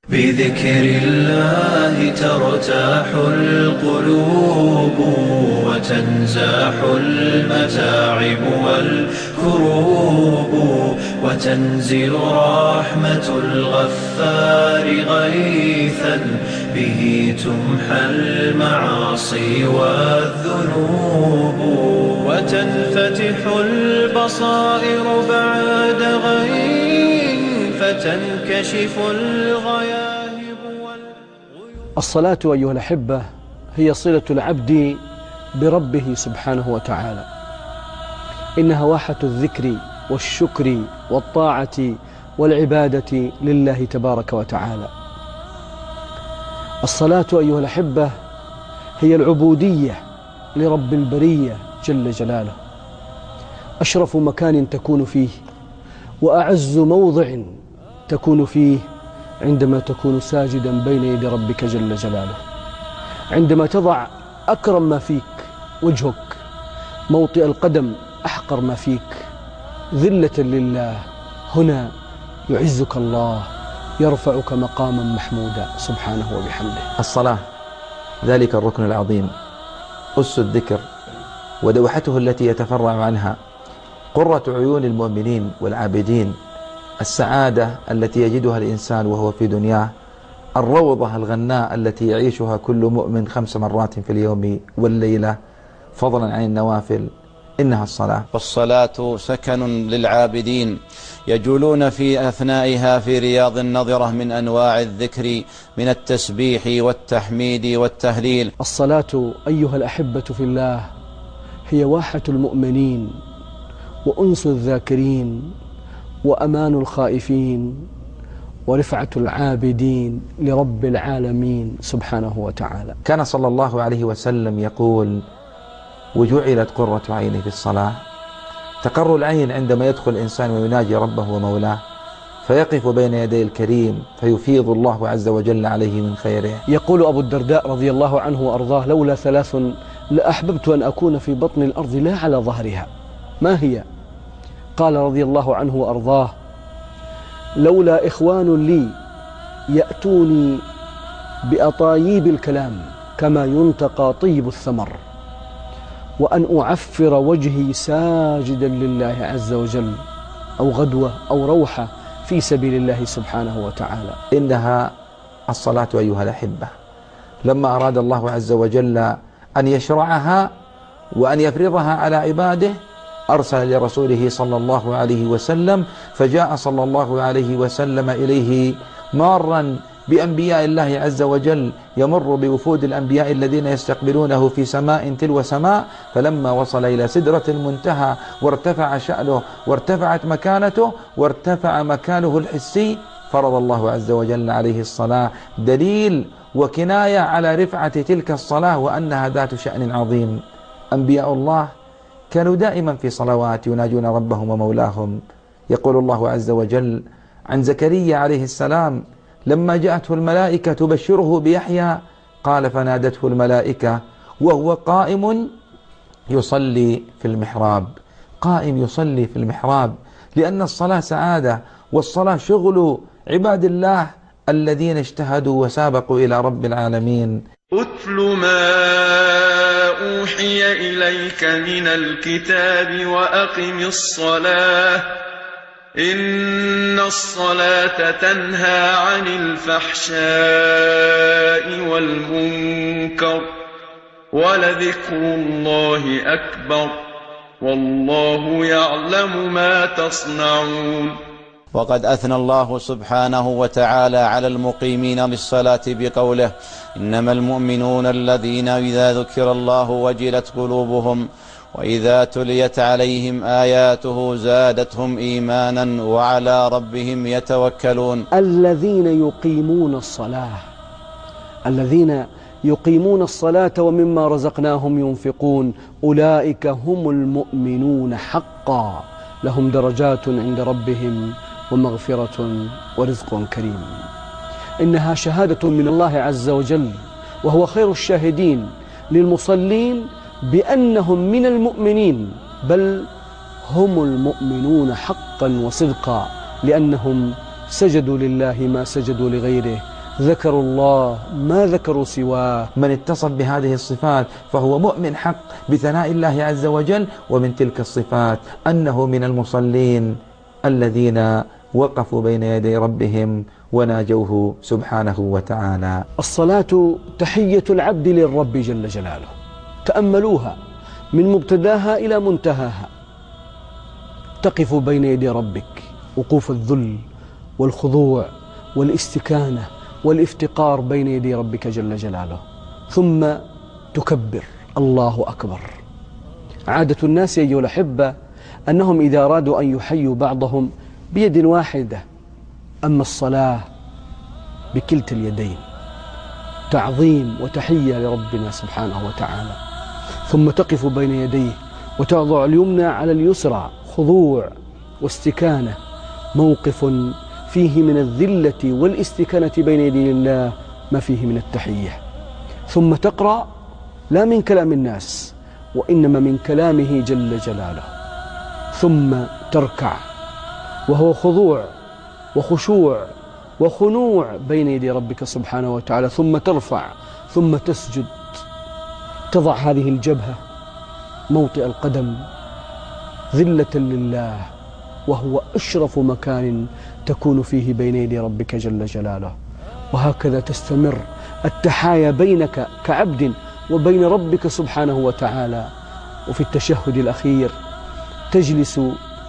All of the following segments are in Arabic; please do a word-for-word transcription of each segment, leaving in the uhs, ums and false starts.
بذكر الله ترتاح القلوب وتنزاح المتاعب والكروب وتنزل رحمة الغفار غيثا به تمحى المعاصي والذنوب وتنفتح البصائر بعد غين فتنكشف الغياهب والغيوب. الصلاة أيها الأحبة هي صلة العبد بربه سبحانه وتعالى، إنها واحة الذكر والشكر والطاعة والعبادة لله تبارك وتعالى. الصلاة أيها الأحبة هي العبودية لرب البرية جل جلاله، أشرف مكان تكون فيه وأعز موضع تكون فيه عندما تكون ساجدا بين يدي ربك جل جلاله، عندما تضع أكرم ما فيك وجهك، موطئ القدم أحقر ما فيك، ذلة لله. هنا يعزك الله، يرفعك مقاما محمودا سبحانه وبحمده. الصلاة ذلك الركن العظيم، أس الذكر ودوحته التي يتفرع عنها قرة عيون المؤمنين والعابدين، السعادة التي يجدها الإنسان وهو في دنياه، الروضة الغناء التي يعيشها كل مؤمن خمس مرات في اليوم والليلة فضلا عن النوافل، إنها الصلاة. والصلاة سكن للعابدين يجولون في أثنائها في رياض النظرة من أنواع الذكر من التسبيح والتحميد والتهليل. الصلاة أيها الأحبة في الله هي واحة المؤمنين وأنس الذاكرين وأمان الخائفين ورفعة العابدين لرب العالمين سبحانه وتعالى. كان صلى الله عليه وسلم يقول: وجعلت قرة عيني في الصلاة. تقر العين عندما يدخل الإنسان ويناجي ربه ومولاه، فيقف بين يدي الكريم فيفيض الله عز وجل عليه من خيره. يقول أبو الدرداء رضي الله عنه وأرضاه: لولا ثلاث لأحببت أن أكون في بطن الأرض لا على ظهرها. ما هي؟ قال رضي الله عنه وأرضاه: لولا إخوان لي يأتوني بأطايب الكلام كما ينتقى طيب الثمر، وأن أعفر وجهي ساجدا لله عز وجل، أو غدوة أو روحة في سبيل الله سبحانه وتعالى. إنها الصلاة أيها الأحبة، لما أراد الله عز وجل أن يشرعها وأن يفرضها على عباده أرسل لرسوله صلى الله عليه وسلم، فجاء صلى الله عليه وسلم إليه مارا بأنبياء الله عز وجل، يمر بوفود الأنبياء الذين يستقبلونه في سماء تلو سماء، فلما وصل إلى سدرة المنتهى وارتفع شأنه وارتفعت مكانته وارتفع مكانه الحسي، فرض الله عز وجل عليه الصلاة، دليل وكناية على رفعة تلك الصلاة وأنها ذات شأن عظيم. أنبياء الله كانوا دائما في صلوات يناجون ربهم ومولاهم. يقول الله عز وجل عن زكريا عليه السلام: لما جاءته الملائكة تبشره بيحيى قال فنادته الملائكة وهو قائم يصلي في المحراب. قائم يصلي في المحراب، لأن الصلاة سعادة، والصلاة شغل عباد الله الذين اجتهدوا وسابقوا إلى رب العالمين. أتل ما أوحي إليك من الكتاب وأقم الصلاة إن الصلاة تنهى عن الفحشاء والمنكر ولذكر الله أكبر والله يعلم ما تصنعون. وقد أثنى الله سبحانه وتعالى على المقيمين للصلاة بقوله: إنما المؤمنون الذين إذا ذكر الله وجلت قلوبهم وإذا تليت عليهم آياته زادتهم إيمانا وعلى ربهم يتوكلون. الذين يقيمون الصلاة، الذين يقيمون الصلاة ومما رزقناهم ينفقون، أولئك هم المؤمنون حقا، لهم درجات عند ربهم ومغفرة ورزق كريم. إنها شهادة من الله عز وجل، وهو خير الشاهدين للمصلين بأنهم من المؤمنين، بل هم المؤمنون حقا وصدقا، لأنهم سجدوا لله ما سجدوا لغيره، ذكروا الله ما ذكروا سواه. من اتصف بهذه الصفات فهو مؤمن حق بثناء الله عز وجل. ومن تلك الصفات أنه من المصلين الذين وقفوا بين يدي ربهم وناجوه سبحانه وتعالى. الصلاة تحية العبد للرب جل جلاله، تأملوها من مبتداها إلى منتهاها. تقف بين يدي ربك وقوف الذل والخضوع والاستكانة والافتقار بين يدي ربك جل جلاله، ثم تكبر الله أكبر. عادة الناس أيها الأحبة أنهم إذا أرادوا أن يحيوا بعضهم بيد واحدة، أما الصلاة بكلتا اليدين، تعظيم وتحية لربنا سبحانه وتعالى. ثم تقف بين يديه وتضع اليمنى على اليسرى، خضوع واستكانة، موقف فيه من الذلة والاستكانة بين يدي الله ما فيه من التحية. ثم تقرأ لا من كلام الناس وإنما من كلامه جل جلاله. ثم تركع وهو خضوع وخشوع وخنوع بين يدي ربك سبحانه وتعالى. ثم ترفع ثم تسجد، تضع هذه الجبهة موطئ القدم ذلة لله، وهو أشرف مكان تكون فيه بين يدي ربك جل جلاله. وهكذا تستمر التحايا بينك كعبد وبين ربك سبحانه وتعالى. وفي التشهد الأخير تجلس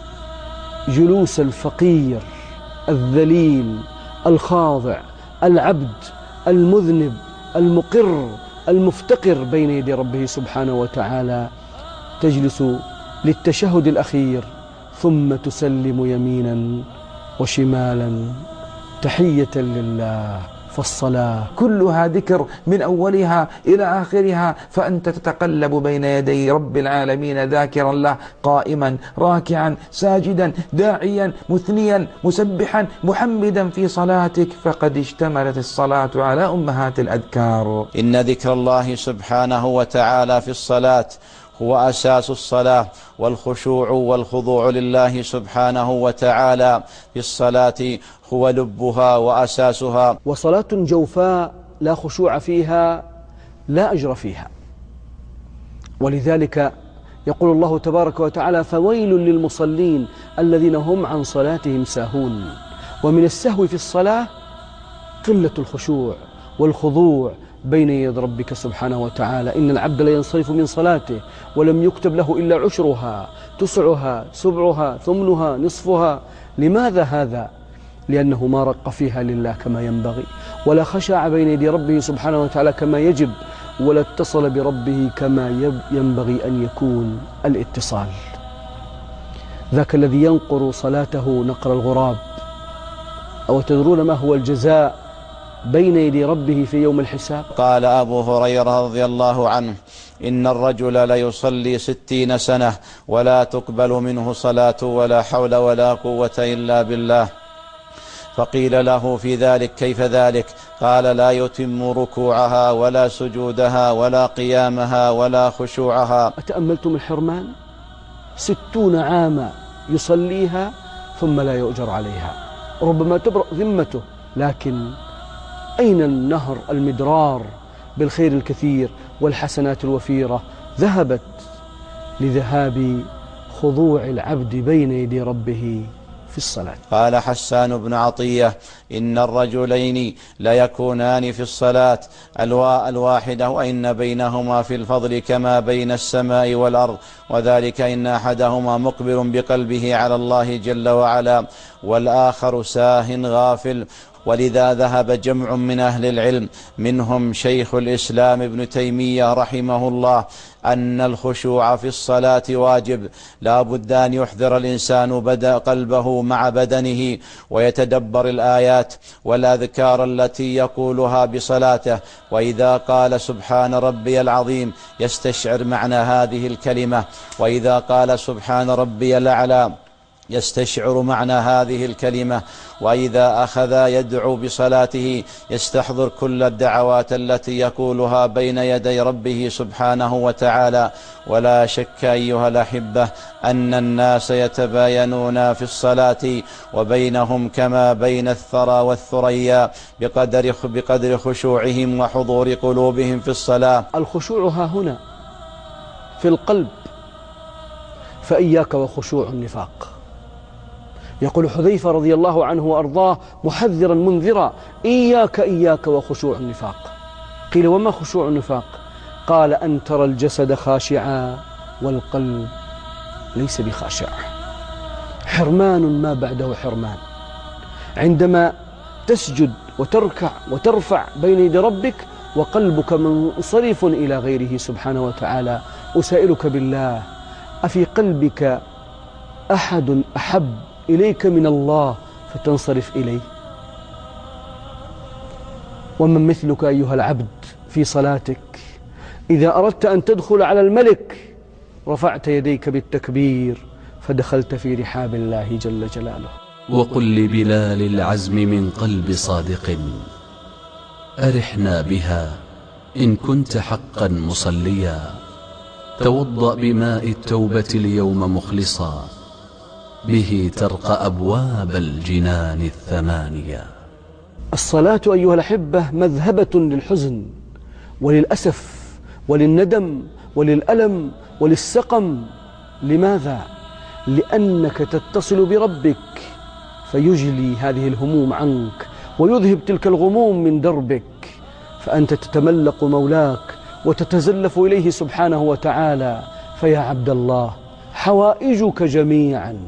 جلوس الفقير الذليل الخاضع العبد المذنب المقر المفتقر بين يدي ربه سبحانه وتعالى. تجلس للتشهد الأخير ثم تسلم يمينا وشمالا تحية لله. فالصلاة كلها ذكر من أولها إلى آخرها، فأنت تتقلب بين يدي رب العالمين ذاكرا له، قائما راكعا ساجدا داعيا مثنيا مسبحا محمدا في صلاتك، فقد اشتملت الصلاة على أمهات الأذكار. إن ذكر الله سبحانه وتعالى في الصلاة هو أساس الصلاة، والخشوع والخضوع لله سبحانه وتعالى في الصلاة هو لبها وأساسها. وصلاة جوفاء لا خشوع فيها لا أجر فيها، ولذلك يقول الله تبارك وتعالى: فويل للمصلين الذين هم عن صلاتهم ساهون. ومن السهو في الصلاة قلة الخشوع والخضوع بين يد ربك سبحانه وتعالى. إن العبد لا ينصرف من صلاته ولم يكتب له إلا عشرها، تسعها، سبعها، ثمنها، نصفها. لماذا هذا؟ لأنه ما رق فيها لله كما ينبغي، ولا خشع بين يدي ربه سبحانه وتعالى كما يجب، ولا اتصل بربه كما ينبغي أن يكون الاتصال. ذاك الذي ينقر صلاته نقر الغراب. أو تدرون ما هو الجزاء بين يدي ربه في يوم الحساب؟ قال أبو هريرة رضي الله عنه: إن الرجل ليصلي ستين سنة ولا تقبل منه صلاة ولا حول ولا قوة إلا بالله. فقيل له في ذلك: كيف ذلك؟ قال: لا يتم ركوعها ولا سجودها ولا قيامها ولا خشوعها. أتأملتم الحرمان؟ ستون عاما يصليها ثم لا يؤجر عليها، ربما تبرأ ذمته، لكن أين النهر المدرار بالخير الكثير والحسنات الوفيرة؟ ذهبت لذهاب خضوع العبد بين يدي ربه في الصلاة. قال حسان بن عطية: إن الرجلين ليكونان في الصلاة الواحدة وإن بينهما في الفضل كما بين السماء والأرض، وذلك إن أحدهما مقبل بقلبه على الله جل وعلا والآخر ساه غافل. ولذا ذهب جمع من أهل العلم منهم شيخ الإسلام ابن تيمية رحمه الله أن الخشوع في الصلاة واجب، لا بد أن يحضر الإنسان بدأ قلبه مع بدنه ويتدبر الآيات والأذكار التي يقولها بصلاته، وإذا قال سبحان ربي العظيم يستشعر معنى هذه الكلمة، وإذا قال سبحان ربي الأعلى يستشعر معنى هذه الكلمة، وإذا أخذ يدعو بصلاته يستحضر كل الدعوات التي يقولها بين يدي ربه سبحانه وتعالى. ولا شك أيها الأحبة أن الناس يتباينون في الصلاة وبينهم كما بين الثرى والثريا بقدر بقدر خشوعهم وحضور قلوبهم في الصلاة. الخشوع ها هنا في القلب، فإياك وخشوع النفاق. يقول حذيفة رضي الله عنه وأرضاه محذرا منذرا: إياك إياك وخشوع النفاق. قيل: وما خشوع النفاق؟ قال: أن ترى الجسد خاشعا والقلب ليس بخاشع. حرمان ما بعده حرمان. عندما تسجد وتركع وترفع بين يدي ربك وقلبك منصرف إلى غيره سبحانه وتعالى، أسائلك بالله: أفي قلبك أحد أحب إليك من الله فتنصرف إليه؟ ومن مثلك أيها العبد في صلاتك إذا أردت أن تدخل على الملك رفعت يديك بالتكبير فدخلت في رحاب الله جل جلاله. وقل لبلال العزم من قلب صادق: أرحنا بها إن كنت حقا مصليا، توضأ بماء التوبة اليوم مخلصا، به ترقى أبواب الجنان الثمانية. الصلاة أيها الأحبة مذهبة للحزن وللأسف وللندم وللألم وللسقم. لماذا؟ لأنك تتصل بربك فيجلي هذه الهموم عنك ويذهب تلك الغموم من دربك، فأنت تتملق مولاك وتتزلف إليه سبحانه وتعالى. فيا عبد الله، حوائجك جميعا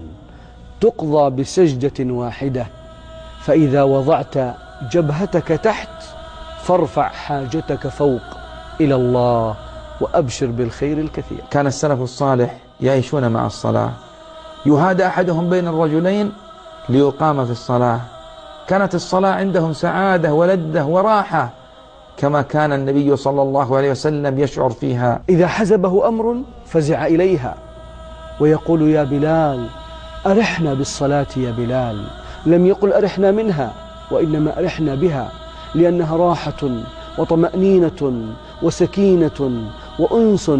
تقضى بسجدة واحدة، فإذا وضعت جبهتك تحت فارفع حاجتك فوق إلى الله وأبشر بالخير الكثير. كان السلف الصالح يعيشون مع الصلاة، يهادى أحدهم بين الرجلين ليقام في الصلاة. كانت الصلاة عندهم سعادة ولذة وراحة، كما كان النبي صلى الله عليه وسلم يشعر فيها. إذا حزبه أمر فزع إليها ويقول: يا بلال أرحنا بالصلاة يا بلال. لم يقل أرحنا منها، وإنما أرحنا بها، لأنها راحة وطمأنينة وسكينة وأنس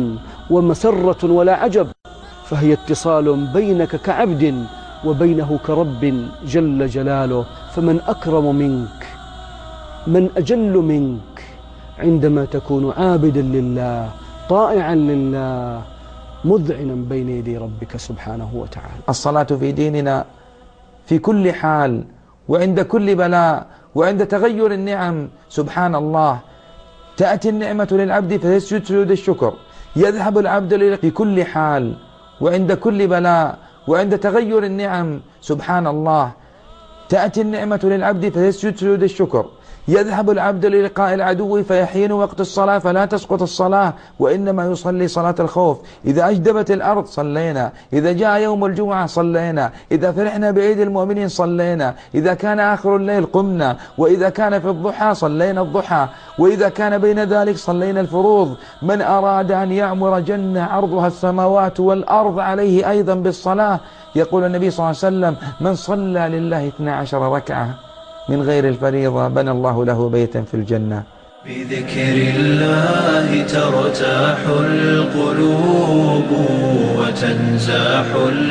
ومسرة ولا عجب، فهي اتصال بينك كعبد وبينه كرب جل جلاله. فمن أكرم منك، من أجل منك عندما تكون عابدا لله طائعا لله مذعنا بين يدي ربك سبحانه وتعالى. الصلاة في ديننا في كل حال وعند كل بلاء وعند تغير النعم. سبحان الله، تأتي النعمة للعبد فيسجد سجود الشكر، يذهب العبد في كل حال وعند كل بلاء وعند تغير النعم. سبحان الله، تأتي النعمة للعبد فيسجد سجود الشكر، يذهب العبد للقاء العدو فيحين وقت الصلاة فلا تسقط الصلاة، وإنما يصلي صلاة الخوف. إذا أجدبت الأرض صلينا، إذا جاء يوم الجمعة صلينا، إذا فرحنا بعيد المؤمنين صلينا، إذا كان آخر الليل قمنا، وإذا كان في الضحى صلينا الضحى، وإذا كان بين ذلك صلينا الفروض. من أراد أن يعمر جنة عرضها السماوات والأرض عليه أيضا بالصلاة. يقول النبي صلى الله عليه وسلم: من صلى لله اثنتا عشرة ركعة من غير الفريضة بنى الله له بيتا في الجنة. بذكر الله ترتاح القلوب وتنزاح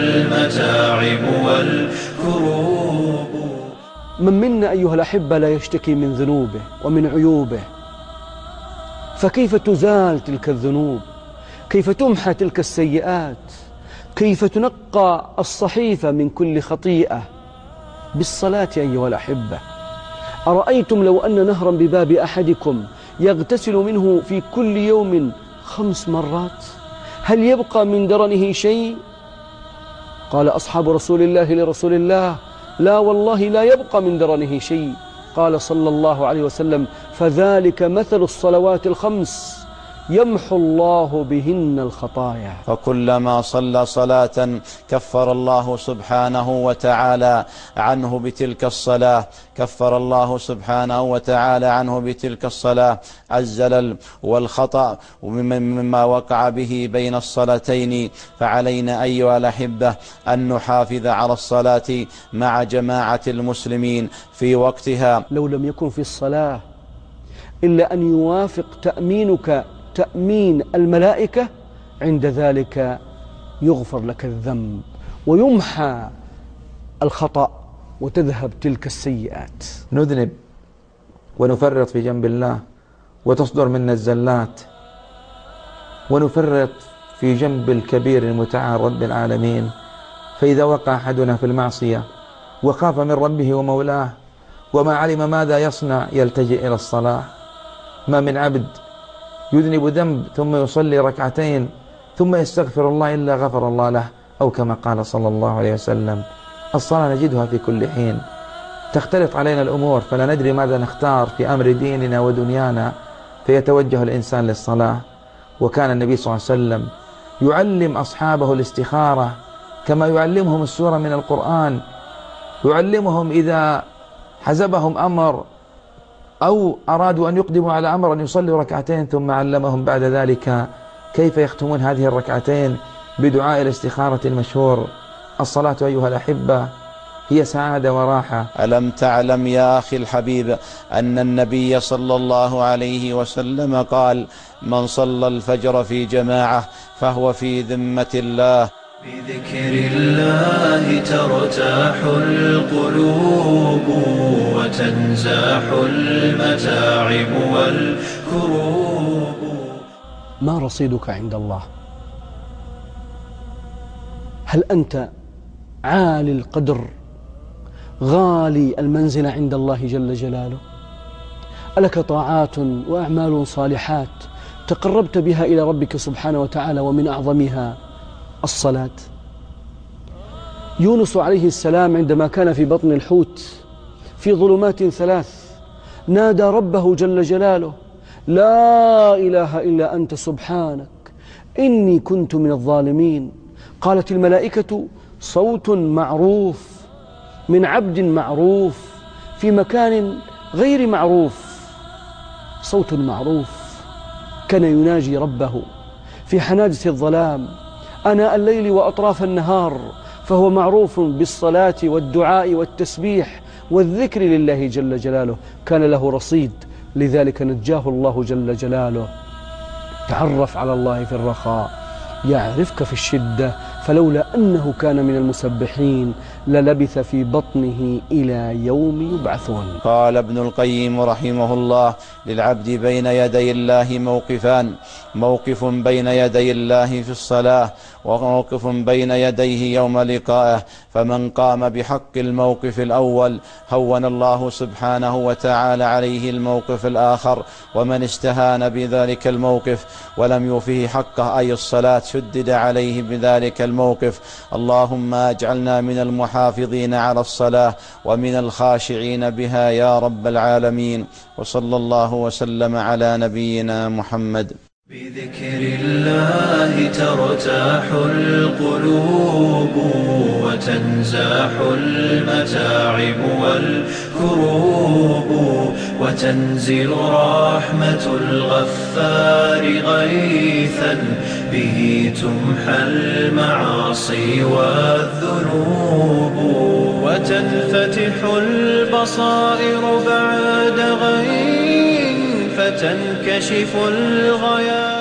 المتاعب والكروب. من منا أيها الأحبة لا يشتكي من ذنوبه ومن عيوبه، فكيف تزال تلك الذنوب؟ كيف تمحى تلك السيئات؟ كيف تنقى الصحيفة من كل خطيئة؟ بالصلاة أيها الأحبة. أرأيتم لو أن نهرا بباب أحدكم يغتسل منه في كل يوم خمس مرات، هل يبقى من درنه شيء؟ قال أصحاب رسول الله لرسول الله: لا والله لا يبقى من درنه شيء. قال صلى الله عليه وسلم: فذلك مثل الصلوات الخمس يمحو الله بهن الخطايا. فكلما صلى صلاة كفر الله سبحانه وتعالى عنه بتلك الصلاة كفر الله سبحانه وتعالى عنه بتلك الصلاة الزلل والخطأ مما وقع به بين الصلاتين. فعلينا أيها الأحبة أن نحافظ على الصلاة مع جماعة المسلمين في وقتها. لو لم يكن في الصلاة إلا أن يوافق تأمينك تأمين الملائكة، عند ذلك يغفر لك الذنب ويمحى الخطأ وتذهب تلك السيئات. نذنب ونفرط في جنب الله وتصدر منا الزلات، ونفرط في جنب الكبير المتعال رب العالمين. فإذا وقع أحدنا في المعصية وخاف من ربه ومولاه وما علم ماذا يصنع يلتجئ إلى الصلاة. ما من عبد يذنب ذنب ثم يصلي ركعتين ثم يستغفر الله إلا غفر الله له، أو كما قال صلى الله عليه وسلم: الصلاة نجدها في كل حين، تختلط علينا الأمور فلا ندري ماذا نختار في أمر ديننا ودنيانا، فيتوجه الإنسان للصلاة. وكان النبي صلى الله عليه وسلم يعلم أصحابه الاستخارة كما يعلمهم السورة من القرآن، يعلمهم إذا حزبهم أمر أو أرادوا أن يقدموا على أمر أن يصلوا ركعتين، ثم علمهم بعد ذلك كيف يختمون هذه الركعتين بدعاء الاستخارة المشهور. الصلاة أيها الأحبة هي سعادة وراحة. ألم تعلم يا أخي الحبيب أن النبي صلى الله عليه وسلم قال: من صلى الفجر في جماعة فهو في ذمة الله. بذكر الله ترتاح القلوب وتنزاح المتاعب والكروب. ما رصيدك عند الله؟ هل أنت عالي القدر غالي المنزل عند الله جل جلاله؟ ألك طاعات وأعمال صالحات تقربت بها إلى ربك سبحانه وتعالى، ومن أعظمها الصلاة؟ يونس عليه السلام عندما كان في بطن الحوت في ظلمات ثلاث نادى ربه جل جلاله: لا إله إلا أنت سبحانك إني كنت من الظالمين. قالت الملائكة: صوت معروف من عبد معروف في مكان غير معروف. صوت معروف كان يناجي ربه في حنادس الظلام آناء الليل وأطراف النهار، فهو معروف بالصلاة والدعاء والتسبيح والذكر لله جل جلاله. كان له رصيد، لذلك نجاه الله جل جلاله. تعرف على الله في الرخاء يعرفك في الشدة، فلولا أنه كان من المسبحين للبث في بطنه إلى يوم يبعثون. قال ابن القيم رحمه الله: للعبد بين يدي الله موقفان: موقف بين يدي الله في الصلاة، وموقف بين يديه يوم لقائه. فمن قام بحق الموقف الأول هون الله سبحانه وتعالى عليه الموقف الآخر، ومن استهان بذلك الموقف ولم يوفه حقه أي الصلاة شدد عليه بذلك الموقف. اللهم اجعلنا من المحافظين على الصلاة ومن الخاشعين بها يا رب العالمين. وصلى الله وسلم على نبينا محمد. بذكر الله ترتاح القلوب وتنزاح المتاعب والكروب، وتنزل رحمة الغفار غيثا به تمحى المعاصي والذنوب، وتنفتح البصائر بعد غيث فتنكشف الغياث.